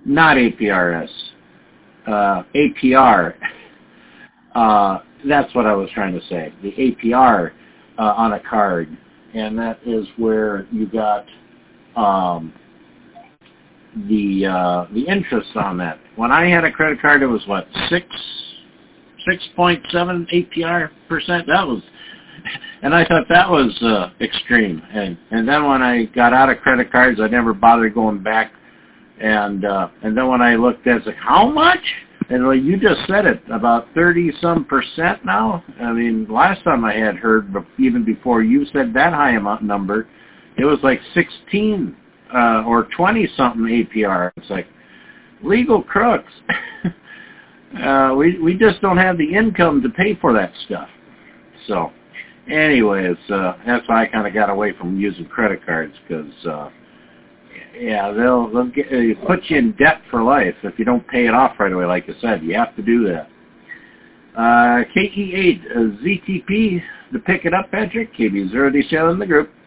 not APRS, APR. That's what I was trying to say. The APR on a card, and that is where you got the interest on that. When I had a credit card, it was what, 6.7 APR percent. That was, and I thought that was extreme. And then when I got out of credit cards, I never bothered going back. And then when I looked at it, it's like, how much? And well, you just said it, about 30-some% now. I mean, last time I had heard, even before you said that high amount number, it was like 16 or 20-something APR. It's like, legal crooks. We just don't have the income to pay for that stuff. So, anyways, that's why I kind of got away from using credit cards, because yeah, they'll put you in debt for life if you don't pay it off right away. Like I said, you have to do that. KE8 ZTP to pick it up, Patrick. KB0D in the group.